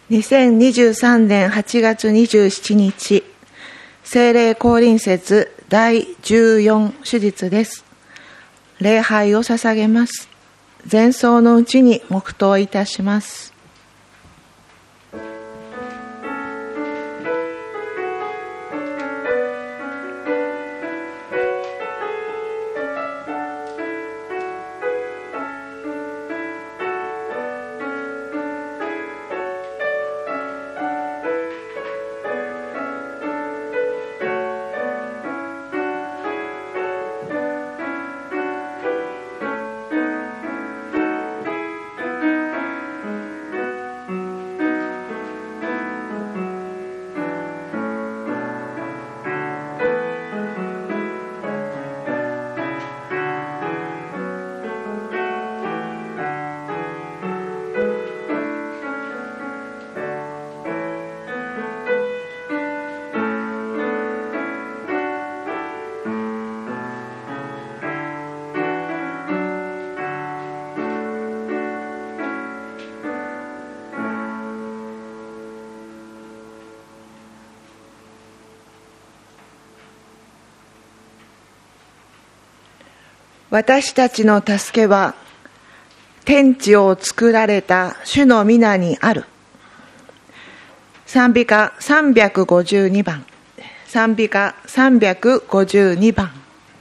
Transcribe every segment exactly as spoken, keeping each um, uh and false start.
にせんにじゅうさんねんはちがつにじゅうしちにち、聖霊降臨節だいじゅうよん手術です。礼拝を捧げます。前奏のうちに黙祷いたします。私たちの助けは天地を作られた主の皆にある。賛美歌さんびゃくごじゅうにばん、賛美歌さんびゃくごじゅうにばん。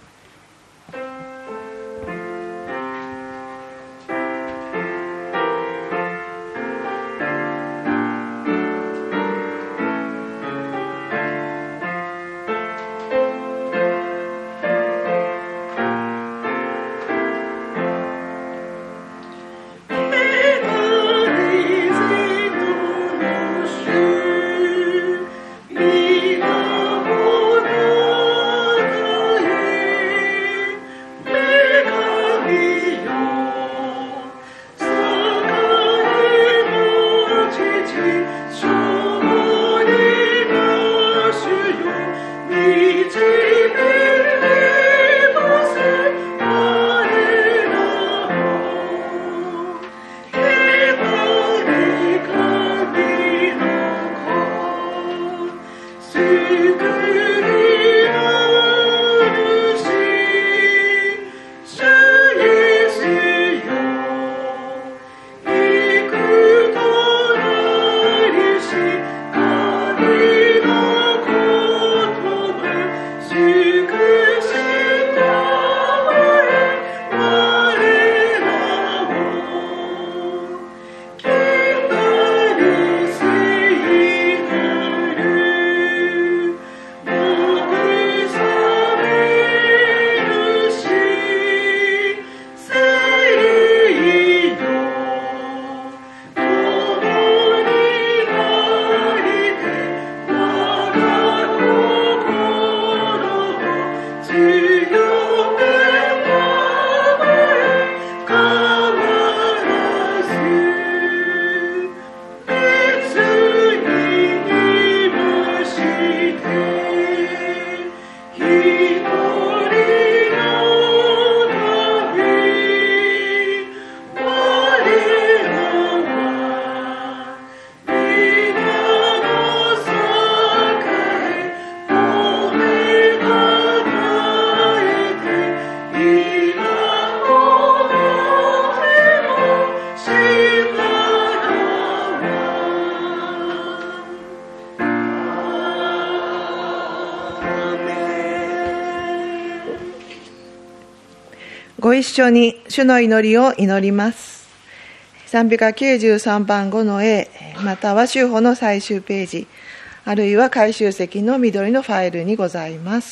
ご一緒に主の祈りを祈ります。賛美歌きゅうじゅうさんばんごの A、または修法の最終ページ、あるいは回収席の緑のファイルにございます。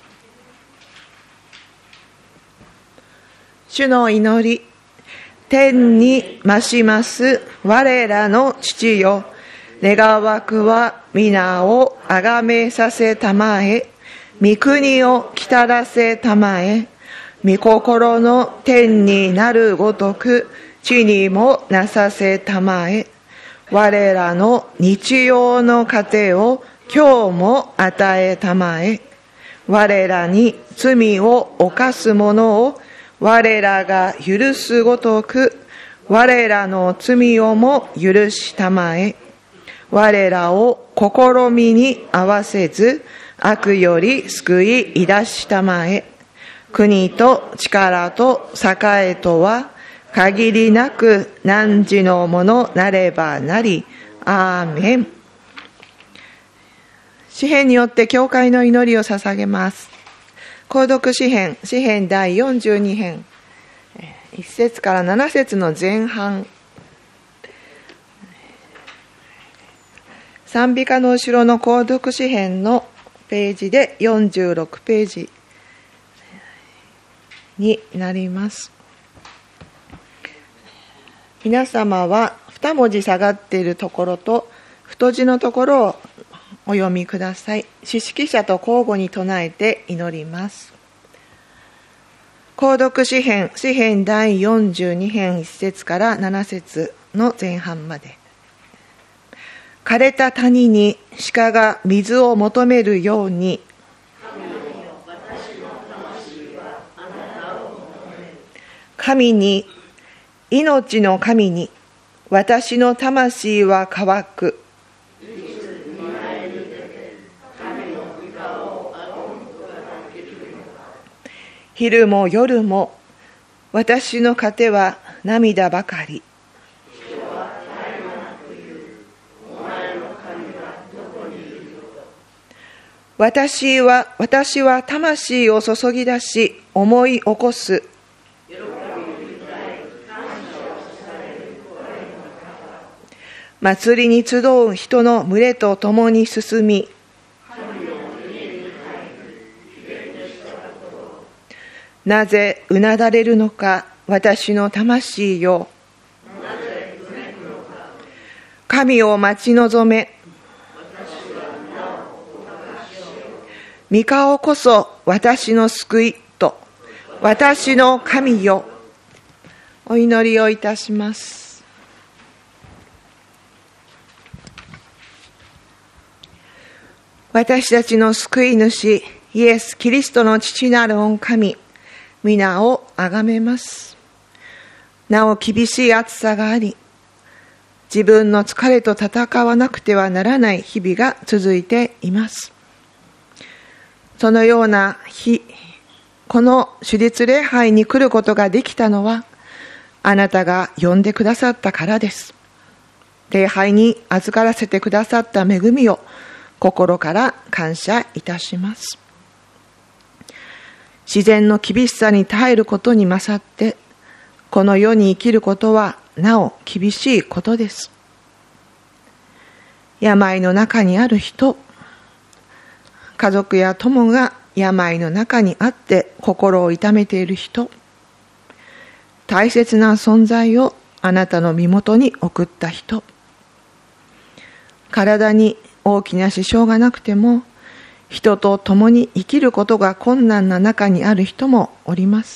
主の祈り。天に増します我らの父よ、願わくは皆をあがめさせたまえ、御国をきたらせたまえ、御心の天になるごとく地にもなさせたまえ。我らの日用の糧を今日も与えたまえ。我らに罪を犯す者を我らが許すごとく我らの罪をも許したまえ。 我らを試みに合わせず、悪より救いいだしたまえ。国と力と栄とは、限りなく汝のものなればなり。アーメン。詩編によって教会の祈りを捧げます。購読詩編、詩編だいよんじゅうに編、いっ節からなな節の前半。賛美歌の後ろの購読詩編のページでよんじゅうろくページになります。皆様はに文字下がっているところと太字のところをお読みください。詩式者と交互に唱えて祈ります。購読詩編、詩編だいよんじゅうに編いっ節からなな節の前半まで。枯れた谷に鹿が水を求めるように、神に、命の神に、私の魂は乾く。昼も夜も、私の糧は涙ばかり。私は、私は魂を注ぎ出し、思い起こす。祭りに集う人の群れと共に進み、なぜうなだれるのか、私の魂よ。神を待ち望め。御顔こそ私の救いと、私の神よ。お祈りをいたします。私たちの救い主、イエス・キリストの父なる御神、皆をあがめます。なお厳しい暑さがあり、自分の疲れと戦わなくてはならない日々が続いています。そのような日、この主日礼拝に来ることができたのは、あなたが呼んでくださったからです。礼拝に預からせてくださった恵みを心から感謝いたします。自然の厳しさに耐えることに勝って、この世に生きることはなお厳しいことです。病の中にある人、家族や友が病の中にあって心を痛めている人、大切な存在をあなたの身元に送った人、体に大きな支障がなくても人と共に生きることが困難な中にある人もおります。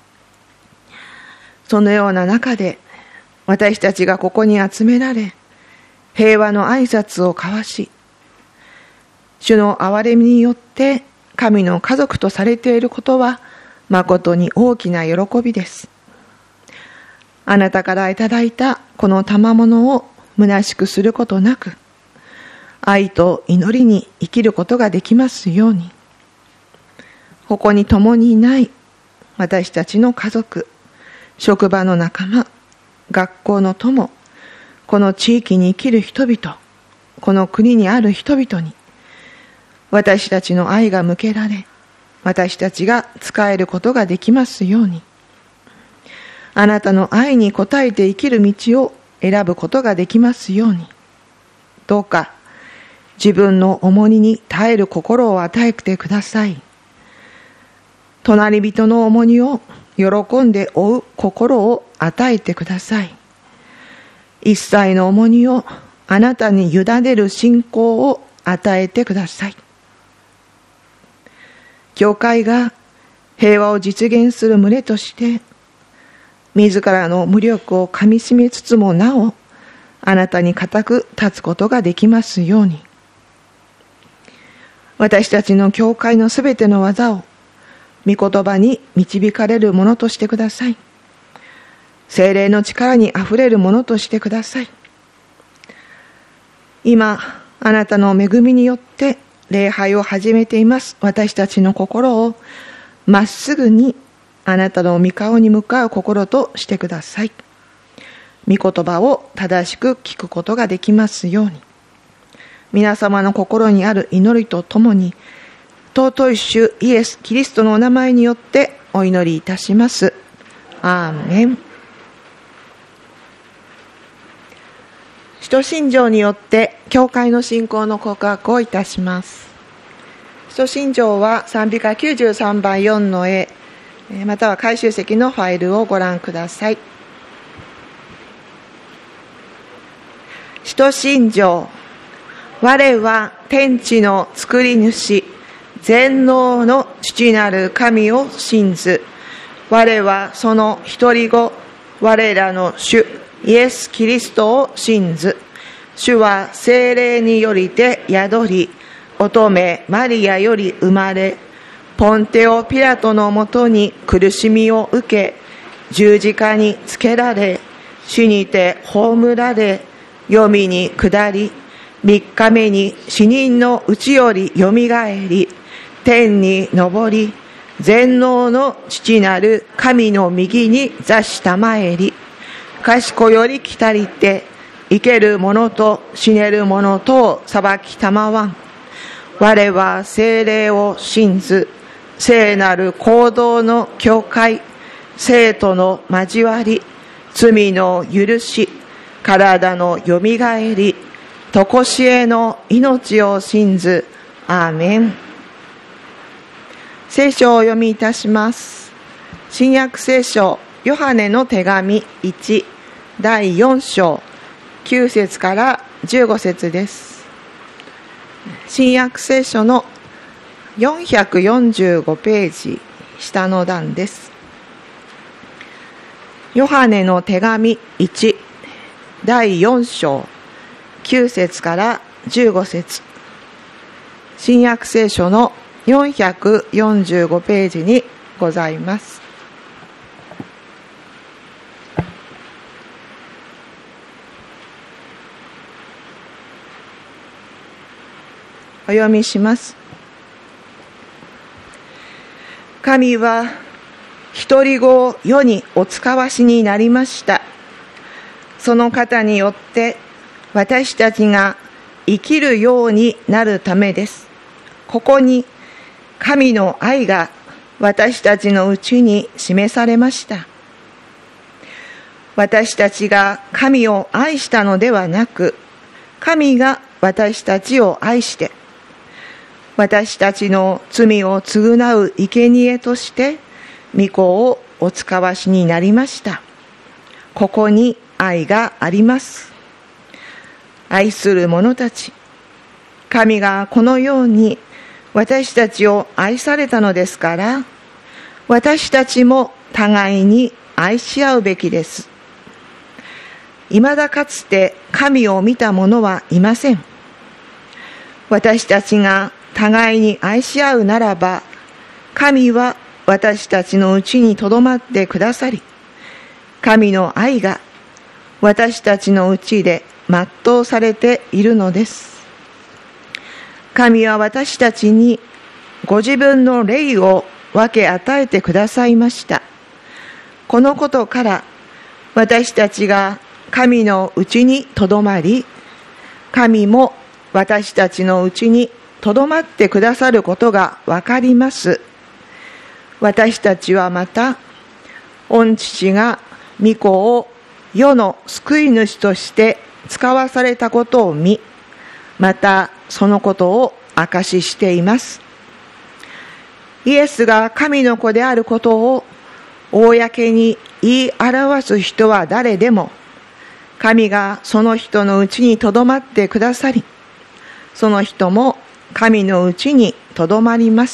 そのような中で私たちがここに集められ、平和の挨拶を交わし、主の憐れみによって神の家族とされていることは誠に大きな喜びです。あなたからいただいたこの賜物を虚しくすることなく、愛と祈りに生きることができますように。ここに共にいない私たちの家族、職場の仲間、学校の友、この地域に生きる人々、この国にある人々に、私たちの愛が向けられ、私たちが仕えることができますように。あなたの愛に応えて生きる道を選ぶことができますように。どうか自分の重荷に耐える心を与えてください。隣人の重荷を喜んで負う心を与えてください。一切の重荷をあなたに委ねる信仰を与えてください。教会が平和を実現する群れとして、自らの無力をかみしめつつもなお、あなたに固く立つことができますように。私たちの教会のすべての技を、御言葉に導かれるものとしてください。聖霊の力にあふれるものとしてください。 今あなたの恵みによって礼拝を始めています私たちの心をまっすぐにあなたの御顔に向かう心としてください。御言葉を正しく聞くことができますように、皆様の心にある祈りとともに尊い主イエス・キリストのお名前によってお祈りいたします。アーメン。使徒信条によって教会の信仰の告白をいたします。使徒信条は賛美歌きゅうじゅうさんばんよんの絵または回収席のファイルをご覧ください。使徒信条。我は天地の作り主全能の父なる神を信ず。我はその一人子我らの主イエス・キリストを信ず。主は聖霊によりて宿り、乙女マリアより生まれ、ポンテオ・ピラトのもとに苦しみを受け、十字架につけられ、死にて葬られ、黄泉に下り、三日目に死人のうちよりよみがえり、天に昇り、全能の父なる神の右に座したまえり、賢より来たりて、生ける者と死ねる者とを裁きたまわん。我は聖霊を信ず、聖なる行動の教会、生徒の交わり、罪の許し、体のよみがえり、とこしえの命を信ず。アーメン。聖書をお読みいたします。新約聖書ヨハネの手紙いちだいよん章きゅう節からじゅうご節です。新約聖書のよんひゃくよんじゅうごページ下の段です。ヨハネの手紙いちだいよん章きゅう節からじゅうご節、新約聖書のよんひゃくよんじゅうごページにございます。お読みします。神は一人子を世にお使わしになりました。その方によって私たちが生きるようになるためです。ここに神の愛が私たちのうちに示されました。私たちが神を愛したのではなく、神が私たちを愛して、私たちの罪を償う生贄として、御子をお使わしになりました。ここに愛があります。愛する者たち、神がこのように私たちを愛されたのですから、私たちも互いに愛し合うべきです。いまだかつて神を見た者はいません。私たちが互いに愛し合うならば、神は私たちのうちにとどまってくださり、神の愛が私たちのうちで全うされているのです。神は私たちにご自分の霊を分け与えてくださいました。このことから私たちが神のうちにとどまり、神も私たちのうちにとどまってくださることがわかります。私たちはまた、御父が御子を世の救い主として使わされたことを見、またそのことを証ししています。イエスが神の子であることを公に言い表す人は誰でも、神がその人のうちにとどまってくださり、その人も神のうちにとどまります。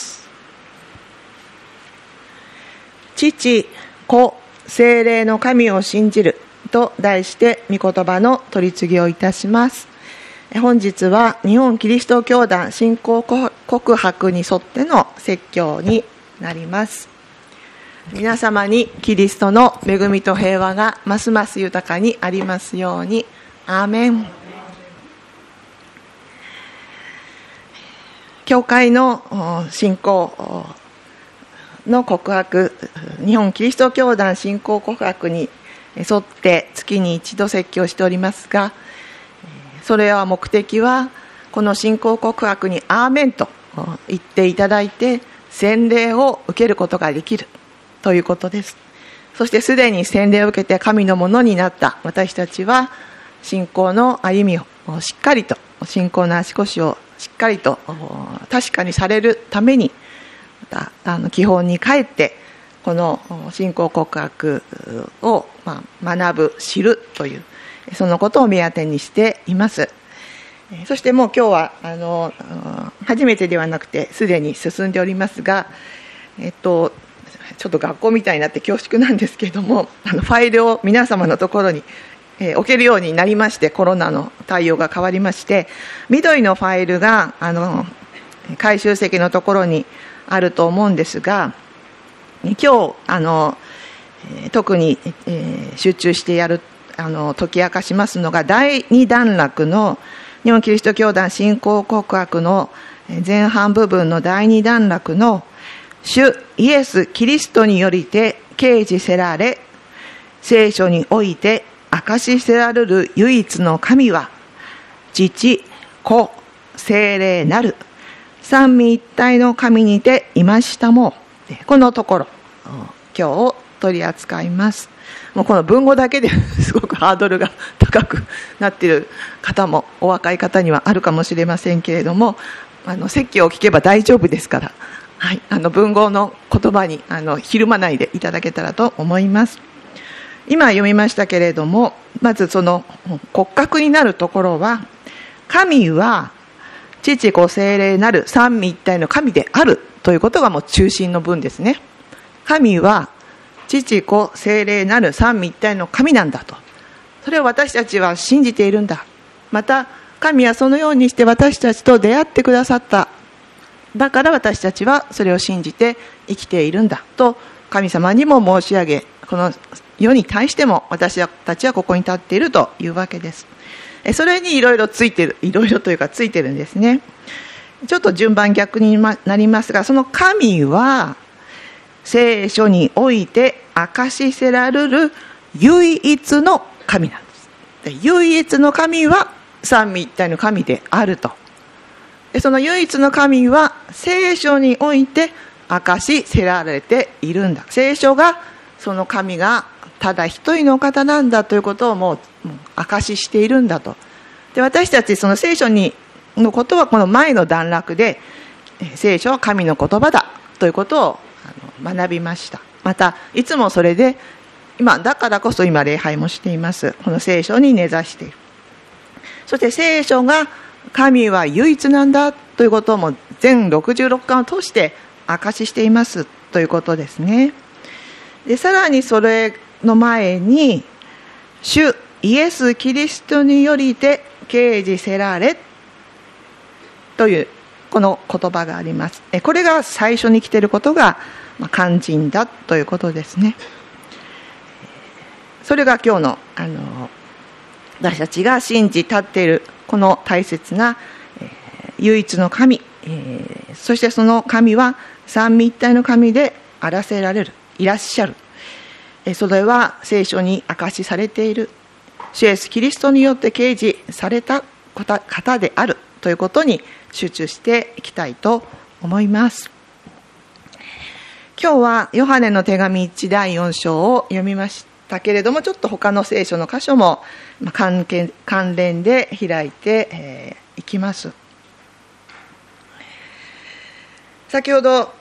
父、子、聖霊の神を信じると題して御言葉の取り次ぎをいたします。本日は日本キリスト教団信仰告白に沿っての説教になります。皆様にキリストの恵みと平和がますます豊かにありますように。アーメン。 教会の信仰の告白、日本キリスト教団信仰告白に沿って月に一度説教しておりますが、それは目的はこの信仰告白にアーメンと言っていただいて洗礼を受けることができるということです。そしてすでに洗礼を受けて神のものになった私たちは、信仰の歩みをしっかりと、信仰の足腰をしっかりと確かにされるために、またあの基本に帰ってこの信仰告白を、まあ、学ぶ、知るという、そのことを目当てにしています。そしてもう今日はあの初めてではなくてすでに進んでおりますが、えっとちょっと学校みたいになって恐縮なんですけれども、あのファイルを皆様のところに、えー、置けるようになりまして、コロナの対応が変わりまして、緑のファイルがあの回収席のところにあると思うんですが、今日あの特に、えー、集中してやるあの解き明かしますのが、第二段落の日本キリスト教団信仰告白の前半部分の第二段落の、主イエス・キリストによりて啓示せられ、聖書において明かしせられる唯一の神は、父、子、聖霊なる三位一体の神にていましたも。このところ、今日取り扱います。もうこの文語だけですごくハードルが高くなっている方も、お若い方にはあるかもしれませんけれども、あの説教を聞けば大丈夫ですから、はい、あの文豪の言葉にあのひるまないでいただけたらと思います。今読みましたけれども、まずその骨格になるところは、神は父子聖霊なる三位一体の神であるということがもう中心の文ですね。神は父子聖霊なる三位一体の神なんだと、それを私たちは信じているんだ。また神はそのようにして私たちと出会ってくださった。だから私たちはそれを信じて生きているんだと神様にも申し上げ、この世に対しても私たちはここに立っているというわけです。それにいろいろついてる、いろいろというかついてるんですね。ちょっと順番逆になりますが、その神は聖書において明かしせられる唯一の神なんです。で、唯一の神は三位一体の神であると。で、その唯一の神は聖書において明かしせられているんだ。聖書がその神がただ一人の方なんだということをもう明かししているんだと。で、私たちその聖書にのことはこの前の段落で、聖書は神の言葉だということを学びました。またいつもそれで今だからこそ今礼拝もしています。この聖書に根ざしている。そして聖書が神は唯一なんだということも全ろくじゅうろっかんを通して証ししていますということですね。で、さらにそれの前に、主イエス・キリストによりて啓示せられというこの言葉があります。これが最初に来ていることが肝心だということですね。それが今日のあの私たちが信じ立っているこの大切な、えー、唯一の神、えー、そしてその神は三位一体の神であらせられる、いらっしゃる、えー、それは聖書に明かしされている主イエスキリストによって啓示された方であるということに集中していきたいと思います。今日はヨハネの手紙いちだいよん章を読みましたけれども、ちょっと他の聖書の箇所も関係関連で開いてい、えー、きます。先ほど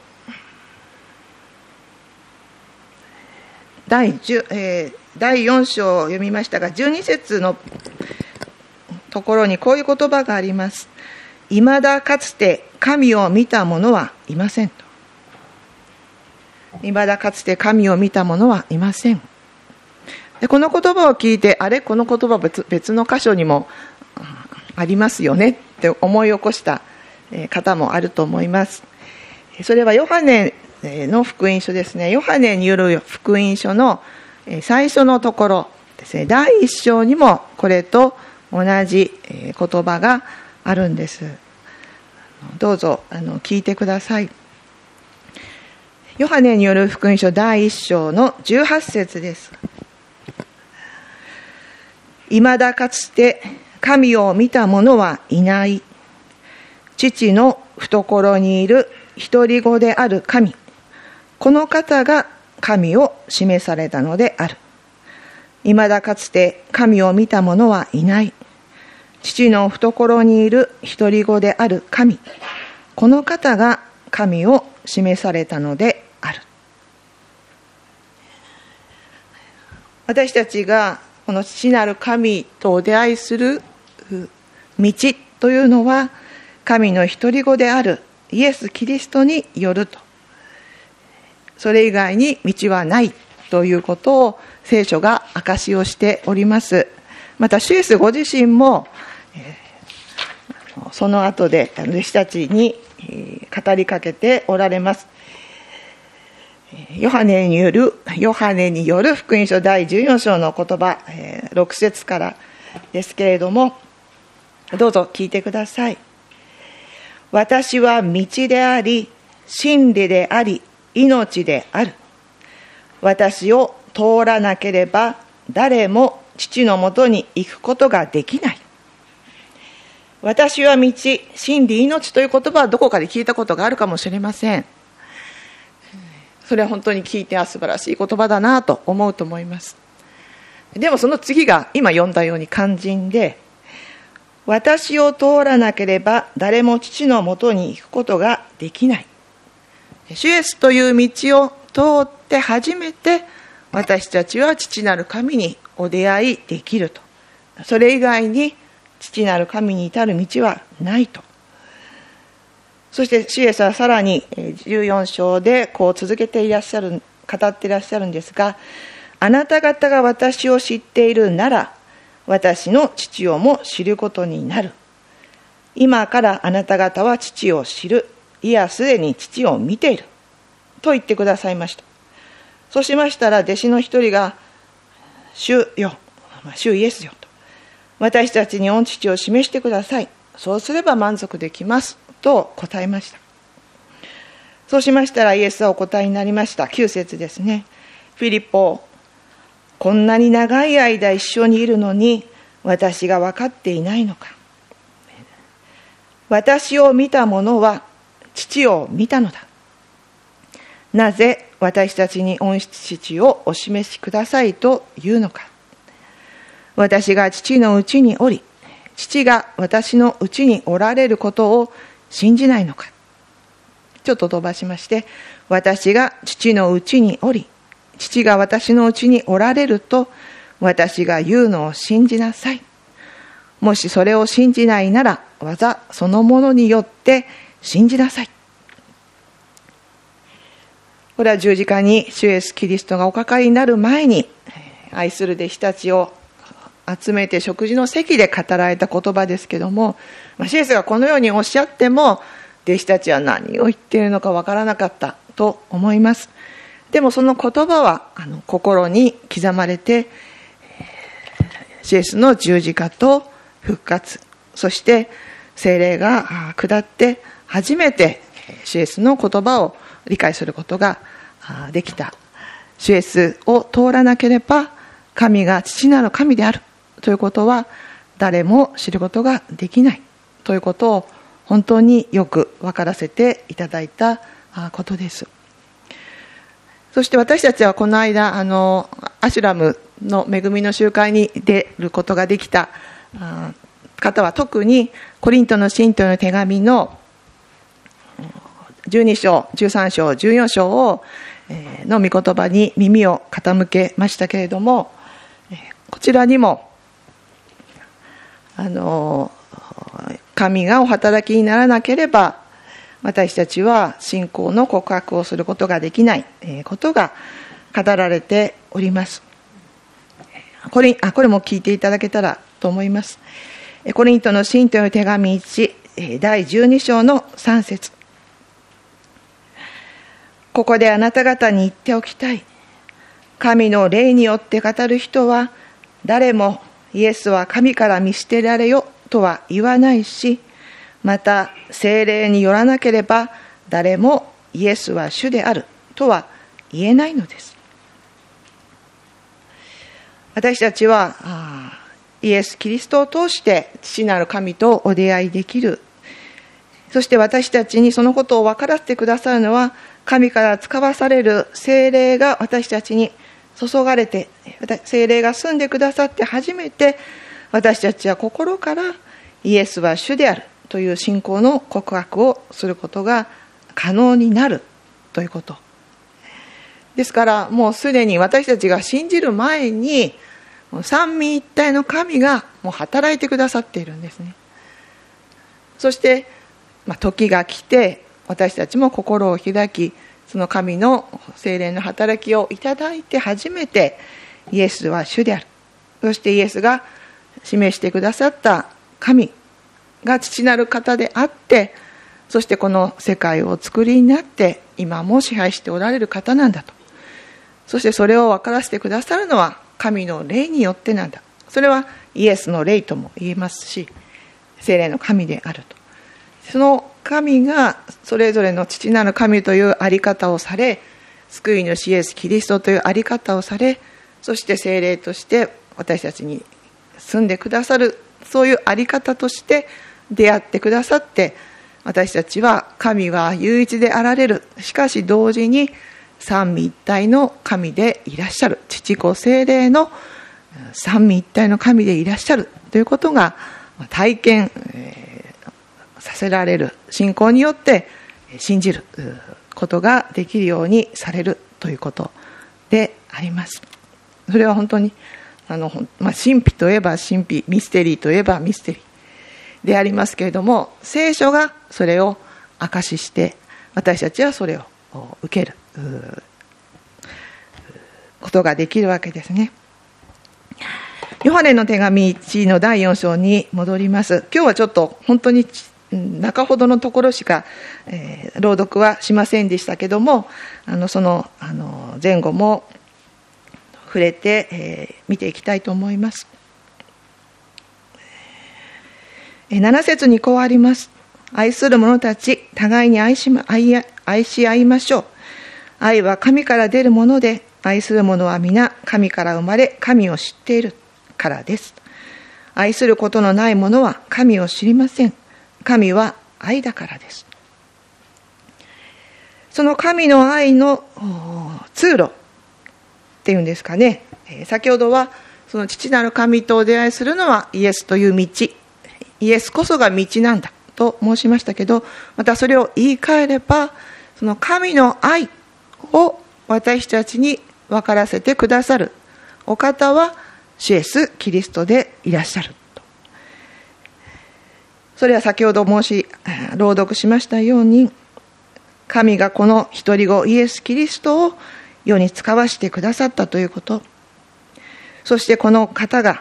第10、えー、だいよん章を読みましたが、じゅうに節のところにこういう言葉があります。いまだかつて神を見た者はいませんと。いまだかつて神を見た者はいません。で、この言葉を聞いて、あれこの言葉 別, 別の箇所にもありますよねって思い起こした方もあると思います。それはヨハネの福音書ですね。ヨハネによる福音書の最初のところですね。だいいっ章にもこれと同じ言葉があるんです。 どうぞあの聞いてください。ヨハネによる福音書だいいっ章のじゅうはち節です。いまだかつて神を見た者はいない。父の懐にいる独り子である神。この方が神を示されたのである。いまだかつて神を見た者はいない。父の懐にいる独り子である神。この方が神を示されたのである。私たちがこの父なる神とお出会いする道というのは、神の独り子であるイエス・キリストによると。それ以外に道はないということを聖書が証しをしております。また主イエスご自身も、えー、その後で弟子たちに語りかけておられます。ヨハネによる、ヨハネによる福音書だいじゅうよん章の言葉、ろく節からですけれども、どうぞ聞いてください。私は道であり、真理であり、命である。私を通らなければ、誰も父のもとに行くことができない。私は道、真理、命という言葉はどこかで聞いたことがあるかもしれません。それは本当に聞いては素晴らしい言葉だなと思うと思います。でもその次が今読んだように肝心で、私を通らなければ誰も父のもとに行くことができない。主イエスという道を通って初めて私たちは父なる神にお出会いできると。それ以外に父なる神に至る道はないと。そして主イエスはさらにじゅうよん章でこう続けていらっしゃる、語っていらっしゃるんですが、あなた方が私を知っているなら、私の父をも知ることになる。今からあなた方は父を知る。いや、すでに父を見ている。と言ってくださいました。そうしましたら、弟子の一人が、主よ、主イエスよと。私たちに御父を示してください。そうすれば満足できます。と答えました。そうしましたらイエスはお答えになりました。きゅう節ですね。フィリポ、こんなに長い間一緒にいるのに私が分かっていないのか。私を見た者は父を見たのだ。なぜ私たちに御父をお示しくださいと言うのか。私が父のうちにおり、父が私のうちにおられることを信じないのか。ちょっと飛ばしまして、私が父のうちにおり、父が私のうちにおられると私が言うのを信じなさい。もしそれを信じないなら、技そのものによって信じなさい。これは十字架に主イエスキリストがおかかりになる前に、愛する弟子たちを集めて食事の席で語られた言葉ですけども、主イエスがこのようにおっしゃっても、弟子たちは何を言っているのかわからなかったと思います。でもその言葉はあの心に刻まれて、主イエスの十字架と復活、そして聖霊が下って初めて主イエスの言葉を理解することができた。主イエスを通らなければ神が父なる神であるということは誰も知ることができないということを本当によく分からせていただいたことです。そして私たちはこの間あのアシュラムの恵みの集会に出ることができた方は特にコリントの信徒の手紙のじゅうに章、じゅうさん章、じゅうよん章をの御言葉に耳を傾けましたけれども、こちらにもあの神がお働きにならなければ私たちは信仰の告白をすることができないことが語られております。これ、あ、これも聞いていただけたらと思います。コリントの信徒の手紙いち、だいじゅうに章のさん節。ここであなた方に言っておきたい。神の霊によって語る人は誰もイエスは神から見捨てられよとは言わないし、 また聖霊によらなければ誰もイエスは主であるとは言えないのです。私たちはイエス・キリストを通して父なる神とお出会いできる。そして私たちにそのことを分からせてくださるのは、神から使わされる聖霊が私たちに注がれて、聖霊が住んでくださって初めて、私たちは心からイエスは主であるという信仰の告白をすることが可能になるということ。ですからもうすでに私たちが信じる前に、三位一体の神がもう働いてくださっているんですね。そして、まあ、時が来て私たちも心を開き、その神の聖霊の働きをいただいて初めてイエスは主である。そしてイエスが示してくださった神が父なる方であって、そしてこの世界をお作りになって今も支配しておられる方なんだと。そしてそれを分からせてくださるのは神の霊によってなんだ。それはイエスの霊とも言えますし、聖霊の神であると。その神がそれぞれの父なる神というあり方をされ、救い主イエス・キリストというあり方をされ、そして聖霊として私たちに住んでくださる、そういうあり方として出会ってくださって、私たちは神は唯一であられる、しかし同時に三位一体の神でいらっしゃる、父子聖霊の三位一体の神でいらっしゃるということが体験、えー、させられる、信仰によって信じることができるようにされるということであります。それは本当にあの、まあ、神秘といえば神秘、ミステリーといえばミステリーでありますけれども、聖書がそれを証しして私たちはそれを受けることができるわけですね。ヨハネの手紙いちのだいよん章に戻ります。今日はちょっと本当に中ほどのところしか、えー、朗読はしませんでしたけども、あのその、あの前後も触れて、えー、見ていきたいと思います。なな節にこうあります。愛する者たち、互いに愛し、愛、愛し合いましょう。愛は神から出るもので、愛する者は皆神から生まれ、神を知っているからです。愛することのない者は神を知りません。神は愛だからです。その神の愛の通路っていうんですかね。先ほどはその父なる神とお出会いするのはイエスという道、イエスこそが道なんだと申しましたけど、またそれを言い換えれば、その神の愛を私たちに分からせてくださるお方は主イエス・キリストでいらっしゃると。それは先ほど申し朗読しましたように、神がこの一人子イエス・キリストを世に使わしてくださったということ、そしてこの方が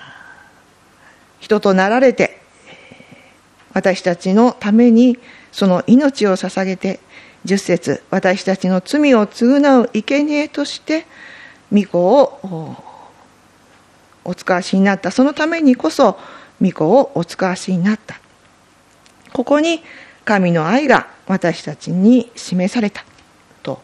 人となられて私たちのためにその命を捧げて、じゅっ節、私たちの罪を償う生贄として御子をお使わしになった。そのためにこそ御子をお使わしになった。ここに神の愛が私たちに示されたと。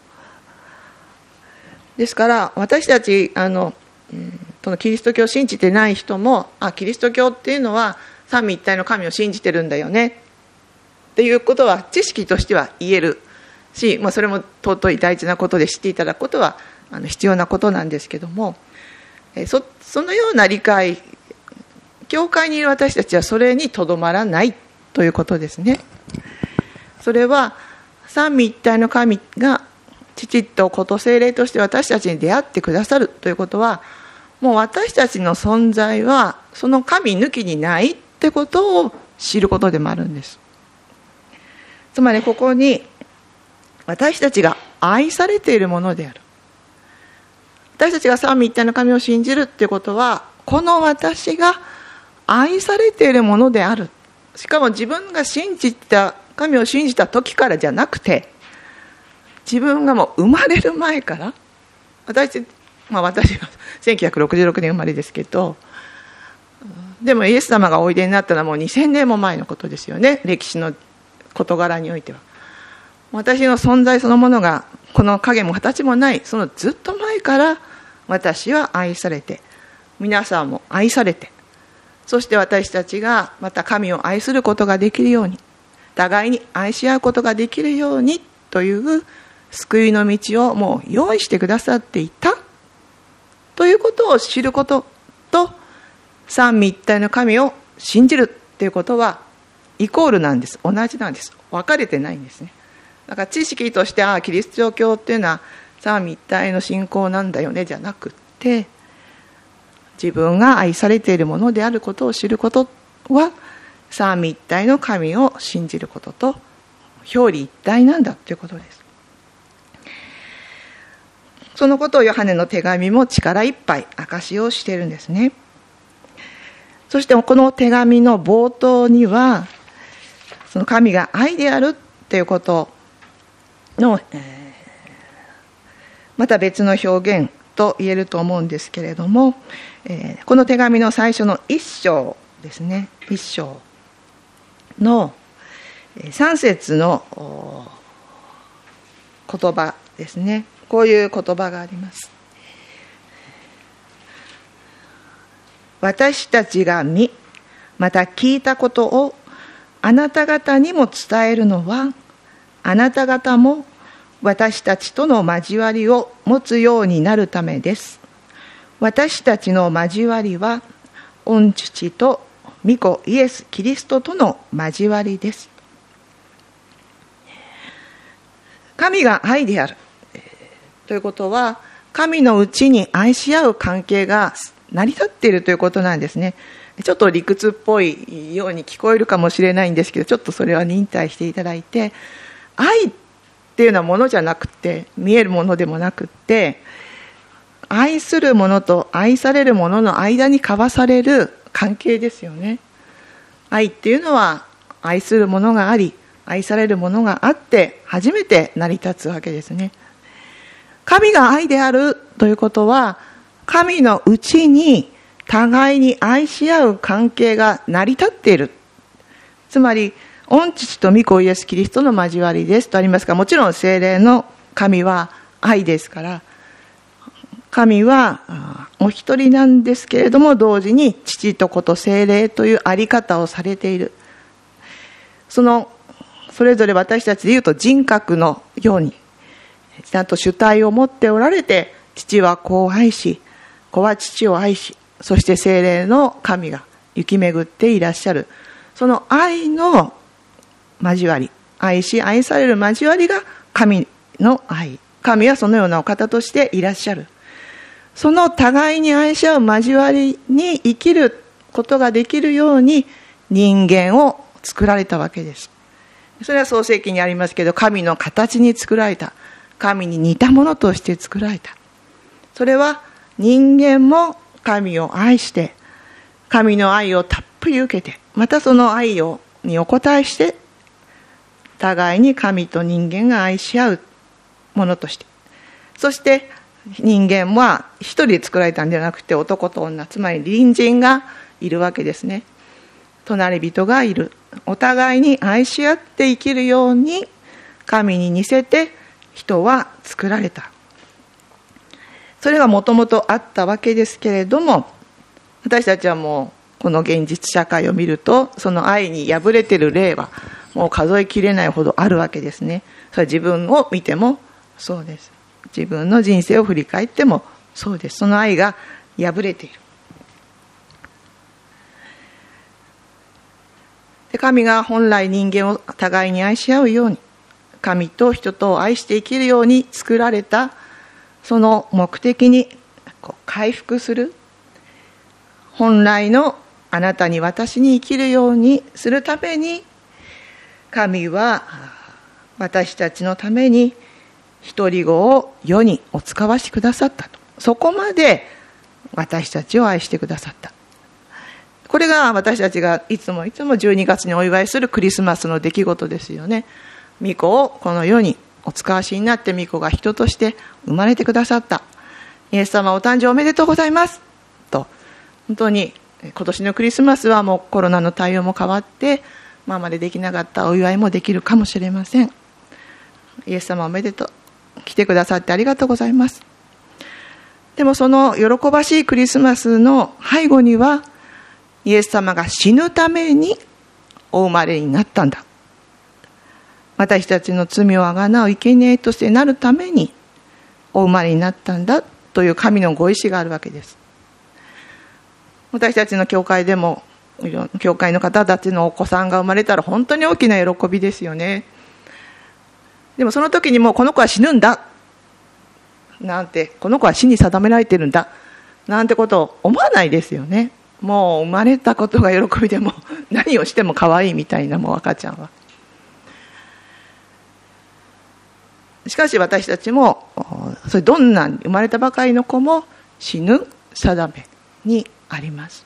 ですから私たちあのそのキリスト教を信じてない人も、あ、キリスト教っていうのは三位一体の神を信じてるんだよねっていうことは知識としては言えるし、まあ、それも尊い大事なことで知っていただくことはあの必要なことなんですけども、そ, そのような理解、教会にいる私たちはそれにとどまらないということですね。それは三位一体の神が父と子と聖霊として私たちに出会ってくださるということは、もう私たちの存在はその神抜きにないってことを知ることでもあるんです。つまりここに私たちが愛されているものである、私たちが三位一体の神を信じるっていうことは、この私が愛されているものである。しかも自分が信じた神を信じた時からじゃなくて、自分がもう生まれる前から、私、まあ、私はせんきゅうひゃくろくじゅうろくねん生まれですけど、 でもイエス様がおいでになったのはもうにせんねんも前のことですよね。歴史の事柄においては。私の存在そのものがこの影も形もない、そのずっと前から私は愛されて、皆さんも愛されて、そして私たちがまた神を愛することができるように、互いに愛し合うことができるようにという救いの道をもう用意してくださっていたということを知ることと、三位一体の神を信じるということはイコールなんです。同じなんです。分かれてないんですね。だから知識として、ああキリスト教教っていうのは三位一体の信仰なんだよねじゃなくって、自分が愛されているものであることを知ることは三位一体の神を信じることと表裏一体なんだということです。そのことをヨハネの手紙も力いっぱい証しをしているんですね。そしてこの手紙の冒頭には、その神が愛であるということの、えー、また別の表現と言えると思うんですけれども、えー、この手紙の最初の一章ですね、一章の三節の言葉ですね。こういう言葉があります。私たちが見、また聞いたことをあなた方にも伝えるのは、あなた方も私たちとの交わりを持つようになるためです。私たちの交わりは、御父と御子イエス・キリストとの交わりです。神が愛であるということは、神のうちに愛し合う関係が成り立っているということなんですね。ちょっと理屈っぽいように聞こえるかもしれないんですけど、ちょっとそれは忍耐していただいて、愛っていうのはものじゃなくて、見えるものでもなくって、愛するものと愛されるものの間に交わされる関係ですよね。愛っていうのは愛するものがあり、愛されるものがあって初めて成り立つわけですね。神が愛であるということは、神のうちに互いに愛し合う関係が成り立っている。つまり、御父と御子イエス・キリストの交わりですとありますが、もちろん聖霊の神は愛ですから、神はお一人なんですけれども、同時に父と子と聖霊というあり方をされている。そのそれぞれ私たちでいうと人格のようにちゃんと主体を持っておられて、父は子を愛し、子は父を愛し、そして聖霊の神が行き巡っていらっしゃる。その愛の交わり、愛し愛される交わりが神の愛。神はそのようなお方としていらっしゃる。その互いに愛し合う交わりに生きることができるように人間を作られたわけです。それは創世記にありますけど、神の形に作られた。神に似たものとして作られた。それは人間も神を愛して、神の愛をたっぷり受けて、またその愛をにお応えして、互いに神と人間が愛し合うものとして、そして人間は一人で作られたんではなくて、男と女、つまり隣人がいるわけですね。隣人がいる。お互いに愛し合って生きるように神に似せて人は作られた。それがもともとあったわけですけれども、私たちはもうこの現実社会を見ると、その愛に破れている例はもう数えきれないほどあるわけですね。それは自分を見てもそうです。自分の人生を振り返ってもそうです。その愛が破れている。で、神が本来人間を互いに愛し合うように、神と人とを愛して生きるように作られた、その目的にこう回復する、本来のあなたに私に生きるようにするために、神は私たちのために一人子を世にお使わしくださったと。そこまで私たちを愛してくださった。これが私たちがいつもいつもじゅうにがつにお祝いするクリスマスの出来事ですよね。御子をこの世にお使わしになって、御子が人として生まれてくださった。イエス様お誕生おめでとうございますと、本当に今年のクリスマスはもうコロナの対応も変わって今までできなかったお祝いもできるかもしれません。イエス様おめでとう、来てくださってありがとうございます。でもその喜ばしいクリスマスの背後には、イエス様が死ぬためにお生まれになったんだ、私たちの罪をあがなう生贄としてなるためにお生まれになったんだという神のご意志があるわけです。私たちの教会でも、教会の方たちのお子さんが生まれたら本当に大きな喜びですよね。でもその時にもうこの子は死ぬんだなんて、この子は死に定められてるんだなんてことを思わないですよね。もう生まれたことが喜びでも何をしても可愛いみたいな、もう赤ちゃんは。しかし私たちもそれどんな生まれたばかりの子も死ぬ定めにあります。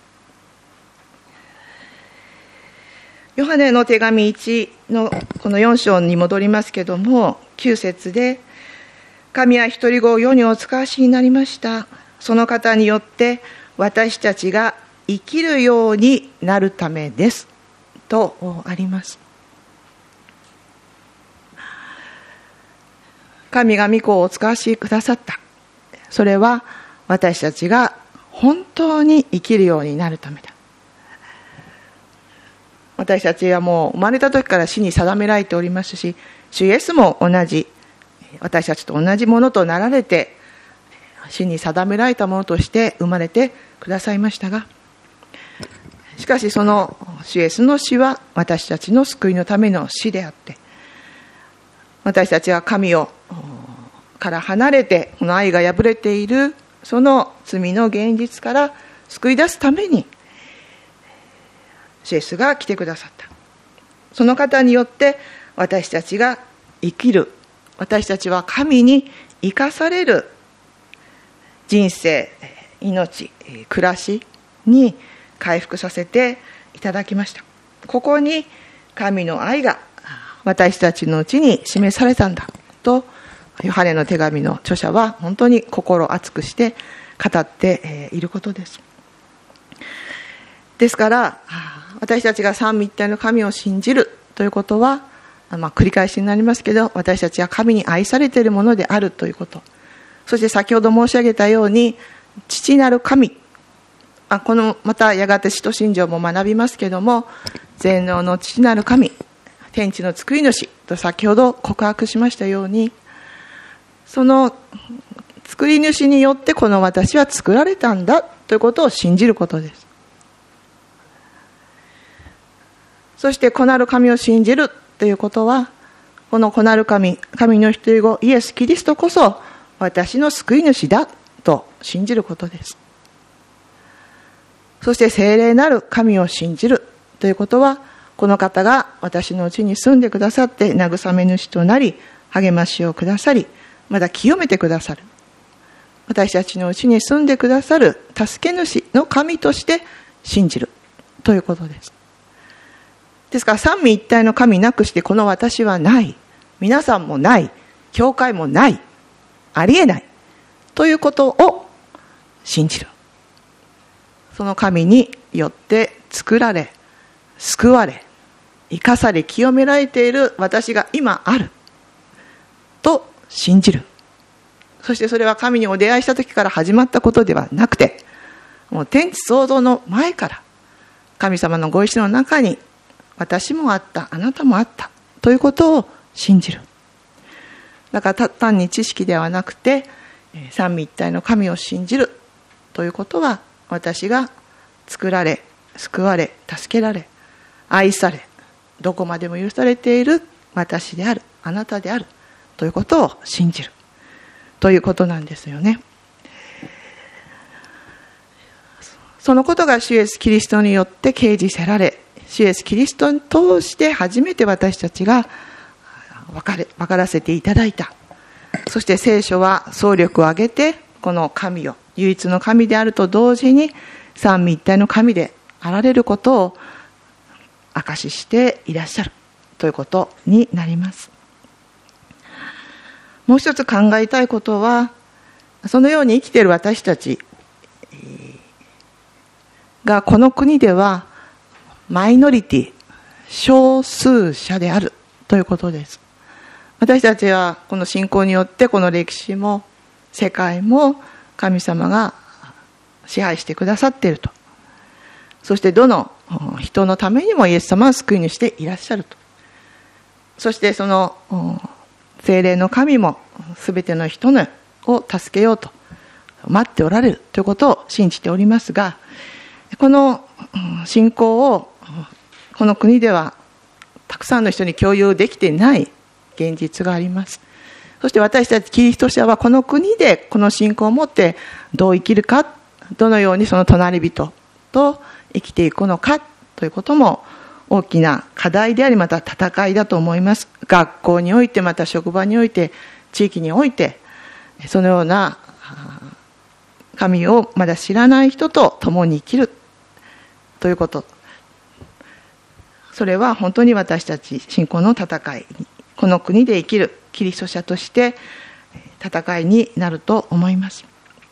ヨハネの手紙いちのこのよん章に戻りますけども、きゅう節で、神は一人子を世にお使わしになりました。その方によって私たちが生きるようになるためですとあります。神が御子をお使わしくださった。それは私たちが本当に生きるようになるためだ。私たちはもう生まれた時から死に定められておりますし、主イエスも同じ、私たちと同じものとなられて、死に定められたものとして生まれてくださいましたが、しかしその主イエスの死は私たちの救いのための死であって、私たちは神をから離れてこの愛が破れているその罪の現実から救い出すために主イエスが来てくださった。その方によって私たちが生きる、私たちは神に生かされる人生、命、暮らしに回復させていただきました。ここに神の愛が私たちのうちに示されたんだと、ヨハネの手紙の著者は本当に心熱くして語っていることです。ですから私たちが三位一体の神を信じるということは、まあ、繰り返しになりますけど、私たちは神に愛されているものであるということ、そして先ほど申し上げたように父なる神、あこのまたやがて使徒信条も学びますけども、全能の父なる神、天地の作り主と先ほど告白しましたように、その作り主によってこの私は作られたんだということを信じることです。そして子なる神を信じるということは、この子なる神、神の一人子イエス・キリストこそ私の救い主だと信じることです。そして聖霊なる神を信じるということは、この方が私のうちに住んでくださって慰め主となり、励ましをくださり、また清めてくださる、私たちのうちに住んでくださる助け主の神として信じるということです。ですから三位一体の神なくしてこの私はない、皆さんもない、教会もない、ありえないということを信じる。その神によって作られ、救われ、生かされ、清められている私が今あると信じる。そしてそれは神にお出会いした時から始まったことではなくて、もう天地創造の前から神様のご意志の中に私もあった、あなたもあったということを信じる。だから単に知識ではなくて、三位一体の神を信じるということは、私が作られ、救われ、助けられ、愛され、どこまでも許されている私である、あなたであるということを信じるということなんですよね。そのことが主イエスキリストによって掲示せられ、主イエスキリストに通して初めて私たちが分かれ、分からせていただいた。そして聖書は総力を挙げてこの神を唯一の神であると同時に三位一体の神であられることを証ししていらっしゃるということになります。もう一つ考えたいことは、そのように生きている私たち、 がこの国ではマイノリティ、少数者であるということです。私たちはこの信仰によってこの歴史も世界も神様が支配してくださっていると。そしてどの人のためにもイエス様は救い主でいらっしゃると。そしてその聖霊の神もすべての人を助けようと待っておられるということを信じておりますが、この信仰をこの国ではたくさんの人に共有できていない現実があります。そして私たちキリスト者はこの国でこの信仰を持ってどう生きるか、どのようにその隣人と生きていくのかということも大きな課題であり、また戦いだと思います。学校において、また職場において、地域において、そのような神をまだ知らない人と共に生きるということ、それは本当に私たち信仰の戦い、この国で生きるキリスト者として戦いになると思います。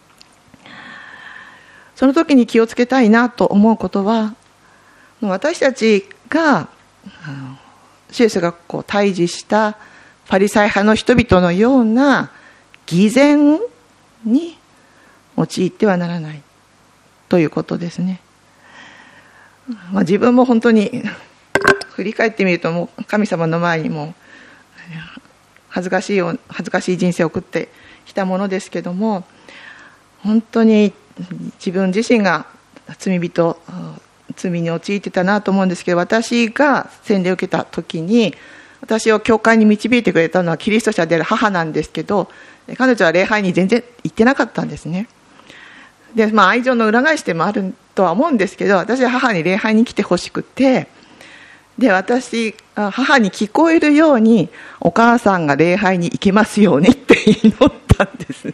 その時に気をつけたいなと思うことは、私たちが主イエスがこう対峙したパリサイ派の人々のような偽善に陥ってはならないということですね。まあ、自分も本当に振り返ってみると、もう神様の前にも恥ずかしい恥ずかしい人生を送ってきたものですけども、本当に自分自身が罪人、罪に陥ってたなと思うんですけど、私が洗礼を受けた時に私を教会に導いてくれたのはキリスト者である母なんですけど、彼女は礼拝に全然行ってなかったんですね。で、まあ、愛情の裏返しでもあるとは思うんですけど、私は母に礼拝に来てほしくて、で、私母に聞こえるようにお母さんが礼拝に行きますようにって祈ったんですね。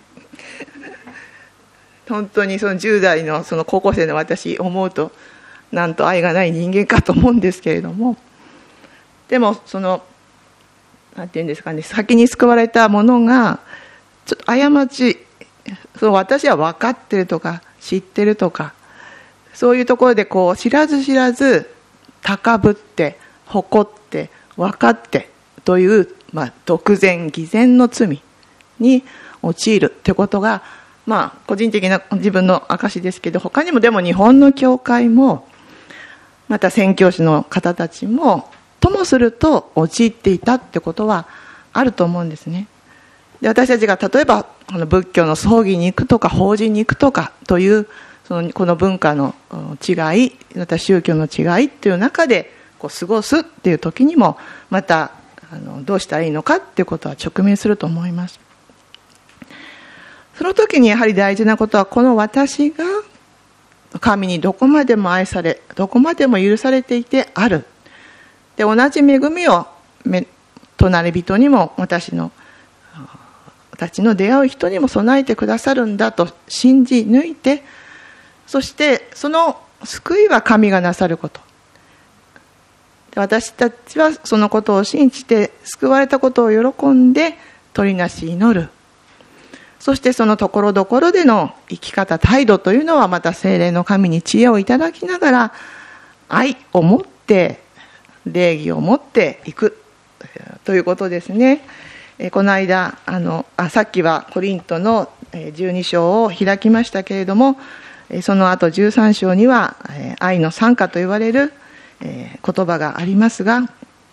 本当にそのじゅう代のその高校生の私思うと、なんと愛がない人間かと思うんですけれども、でもそのなんていうんですかね、先に救われたものがちょっと過ち、その私は分かってるとか知ってるとか、そういうところでこう知らず知らず高ぶって誇って分かってという、まあ、独善偽善の罪に陥るということが、まあ、個人的な自分の証ですけど、他にもでも日本の教会もまた宣教師の方たちもともすると陥っていたってことはあると思うんですね。で、私たちが例えばこの仏教の葬儀に行くとか法事に行くとかというそのこの文化の違い、また宗教の違いという中でこう過ごすっていう時にもまたあのどうしたらいいのかっていうことは直面すると思います。その時にやはり大事なことは、この私が神にどこまでも愛され、どこまでも許されていてある。で、同じ恵みを隣人にも私のたちの出会う人にも備えてくださるんだと信じ抜いて、そしてその救いは神がなさること。私たちはそのことを信じて救われたことを喜んで取りなし祈る。そしてそのところどころでの生き方、態度というのはまた聖霊の神に知恵をいただきながら愛を持って礼儀を持っていくということですね。この間あのあさっきはコリントのじゅうに章を開きましたけれども、その後じゅうさん章には愛の賛歌と言われる言葉がありますが、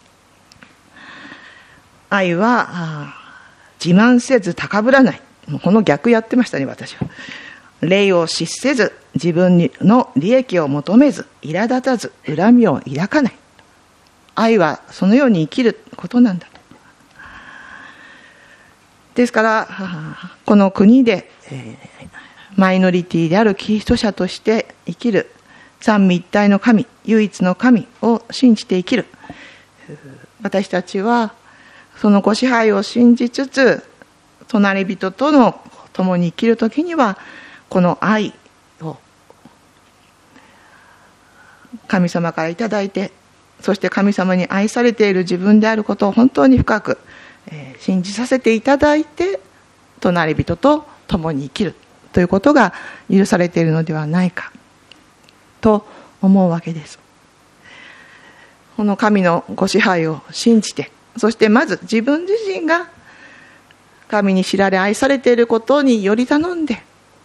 愛は自慢せず高ぶらない、この逆やってましたね、私は。礼を失せず、自分の利益を求めず、苛立たず、恨みを抱かない。愛はそのように生きることなんだと。ですからこの国で、えー、マイノリティであるキリスト者として生きる三位一体の神、唯一の神を信じて生きる私たちは、そのご支配を信じつつ隣人との共に生きるときには、この愛を神様からいただいて、そして神様に愛されている自分であることを本当に深く信じさせていただいて、隣人と共に生きるということが許されているのではないか。 と思うわけです。この神のご支配を信じて、そしてまず自分自身が神に知られ愛されていることにより頼んで、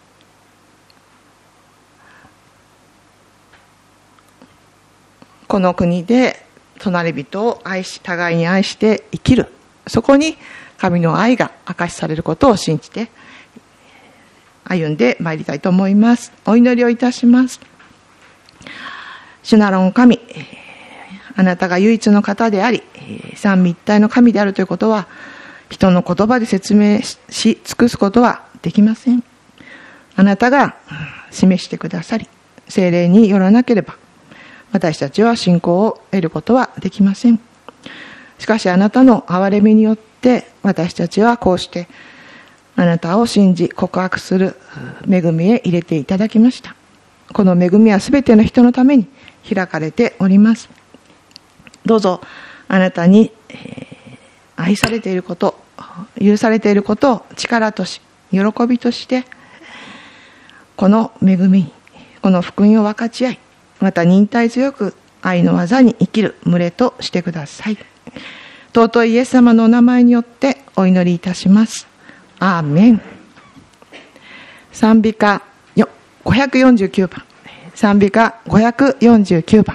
この国で隣人を愛し、互いに愛して生きる、そこに神の愛が明かしされることを信じて歩んでまいりたいと思います。お祈りをいたします。主なる御神、あなたが唯一の方であり、三位一体の神であるということは人の言葉で説明し尽くすことはできません。あなたが示してくださり、聖霊によらなければ私たちは信仰を得ることはできません。しかしあなたの憐れみによって私たちはこうしてあなたを信じ告白する恵みへ入れていただきました。この恵みはすべての人のために開かれております。どうぞあなたに愛されていること、許されていることを力とし喜びとしてこの恵みに、この福音を分かち合い、また忍耐強く愛の技に生きる群れとしてください。尊いイエス様のお名前によってお祈りいたします。アーメン。賛美歌ごひゃくよんじゅうきゅうばん、賛美歌ごひゃくよんじゅうきゅうばん。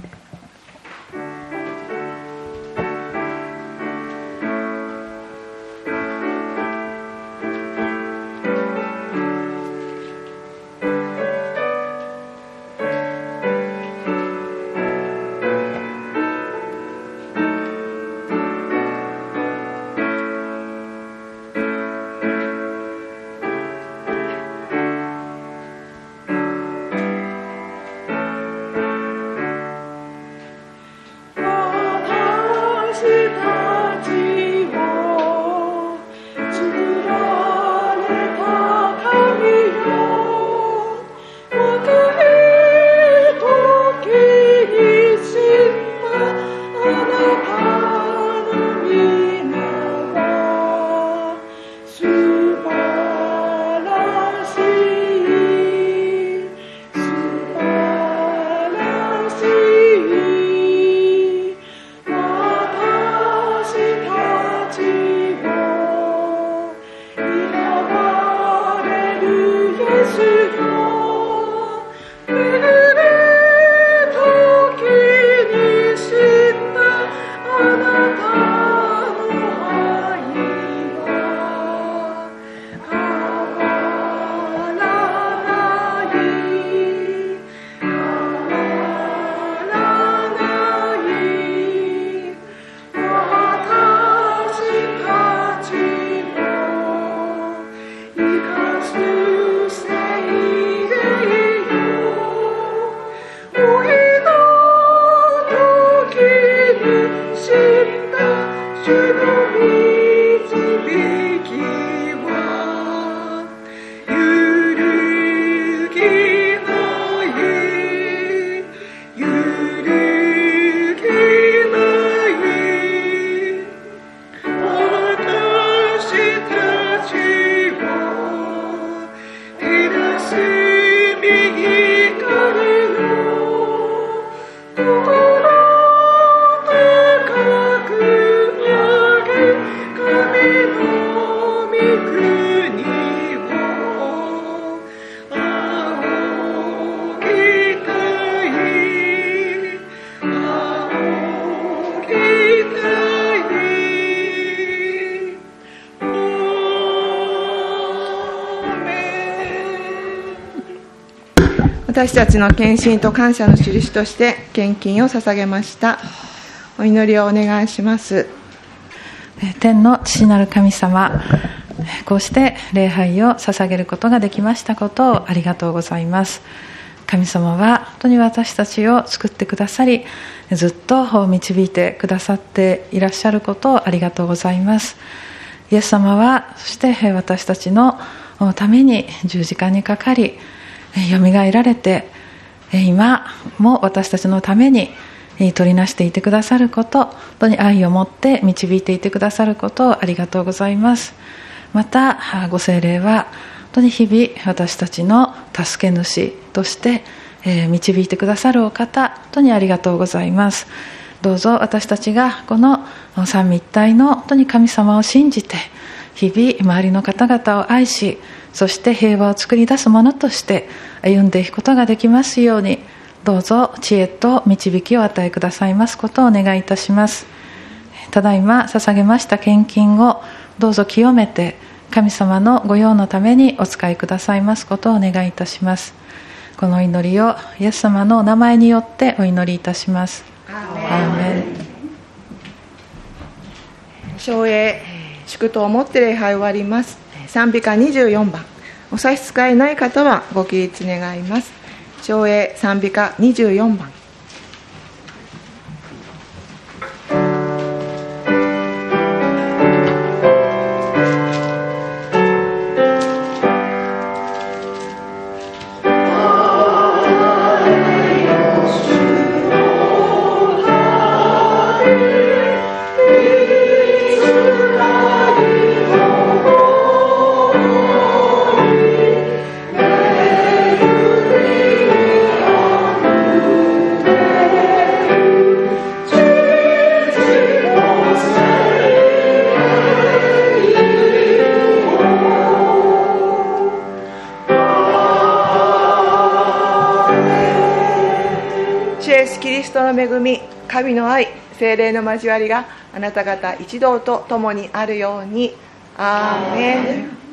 私たちの献身と感謝の印として献金を捧げました。お祈りをお願いします。 天の父なる神様、こうして礼拝を捧げることができましたことをありがとうございます。神様は本当に私たちを作ってくださり、ずっと導いてくださっていらっしゃることをありがとうございます。イエス様はそして私たちのために十字架にかかり、よみがえられて今も私たちのために取りなしていてくださること、本当に愛を持って導いていてくださることをありがとうございます。またご聖霊は本当に日々私たちの助け主としてえー、導いてくださるお方、本当にありがとうございます。どうぞ私たちがこの三位一体の本当に神様を信じて、日々周りの方々を愛し、そして平和を作り出すものとして歩んでいくことができますように、どうぞ知恵と導きを与えくださいますことをお願いいたします。ただいま捧げました献金をどうぞ清めて、神様の御用のためにお使いくださいますことをお願いいたします。この祈りをイエス様のお名前によってお祈りいたします。アーメン。 唱詠祝祷をもって礼拝終わります。賛美歌にじゅうよんばん、お差し支えない方はご起立願います。唱詠賛美歌にじゅうよんばん。恵み、神の愛、聖霊の交わりがあなた方一同と共にあるように。アーメン。